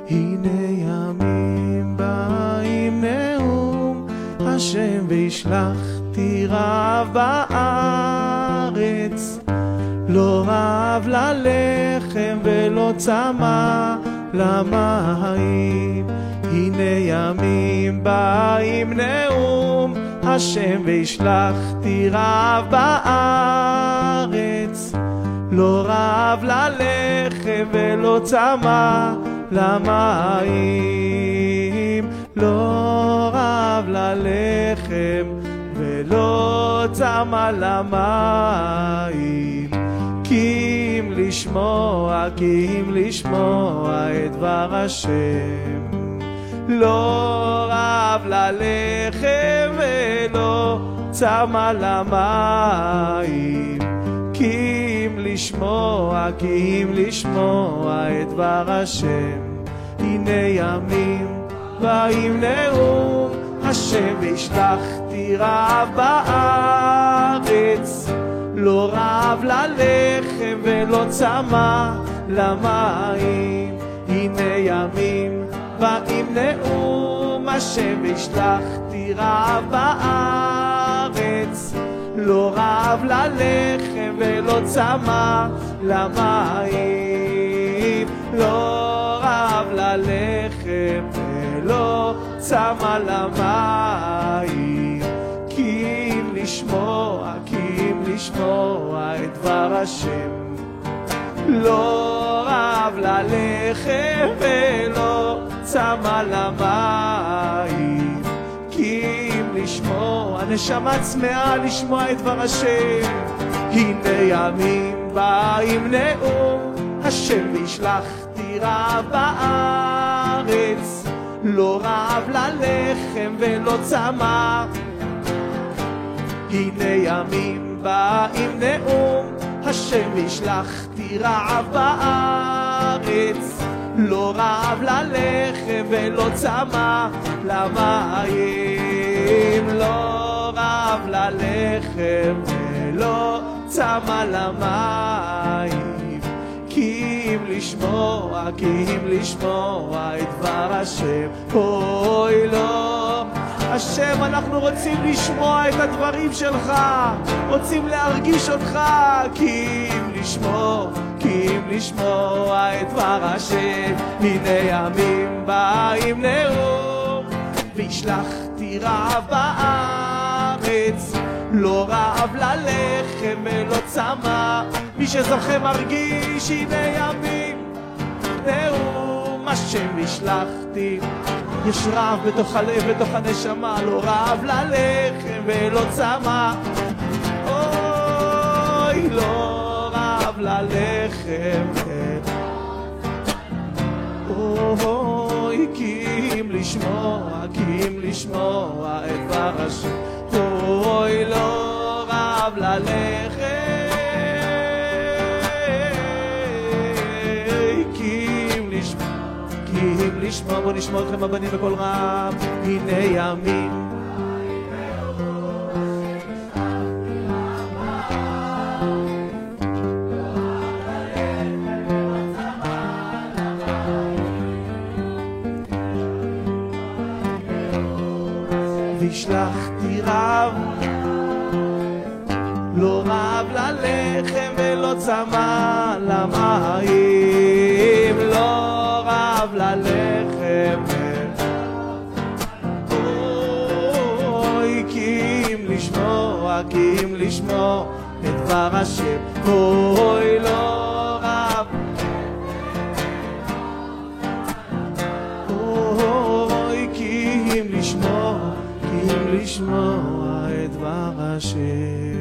הנה ימים באים נאום השם והשלחתי רעב בארץ, לא רעב ללחם ולא צמא למים. הנה ימים באים נאום השם והשלחתי רעב בארץ, לא רעב ללחם ולא צמא למים. לא רעב ללחם ולא צמא למים, כי אם לשמוע את דבר השם. לא רעב ללחם ולא צמא למים, כי אם לשמוע את דבר השם. הנה ימים באים נאום השם והשלחתי רעב בארץ, לא רעב ללחם ולא צמא למים. הנה ימים באים נאום השם והשלחתי רעב בארץ, לא רעב ללחם ולא צמא למים. לא רעב ללחם ולא צמא למים, כי אם לשמוע את דבר השם. לא רעב ללחם ולא צמא למים, כי אם הנשמה צמאה לשמוע את דבר השם. הנה ימים באים נאום השם והשלחתי רעב בארץ, לא רעב ללחם ולא צמא. הנה ימים באים נאום השם והשלחתי רעב בארץ, לא רעב ללחם ולא צמא למים. לא רעב ללחם ולא צמא למים, כי אם לשמוע את דבר השם. אוי לא השם, אנחנו רוצים לשמוע את הדברים שלך, רוצים להרגיש אותך, כי אם לשמוע את דבר השם. הנה ימים באים נאום והשלחתי רעב בארץ, לא רעב ללחם ולא צמא. מי שזוכה מרגיש, הנה ימים נאום השם והשלחתי. יש רעב בתוך הלב, בתוך הנשמה, לא רעב ללחם ולא צמא. אוי, לא רעב ללחם, אוי, כי אם לשמוע את דבר השם. אוי, לא רעב ללחם, כי אם לשמוע. בוא נשמע אתכם הבנים בכל רב. הנה ימים והשלחתי רעב, לא רעב ללחם ולא צמא למים. לא רעב ללחם, אוי, כי אם לשמוע את דבר השם. אוי, לא רעב, אוי, כי אם לשמוע את דבר השם.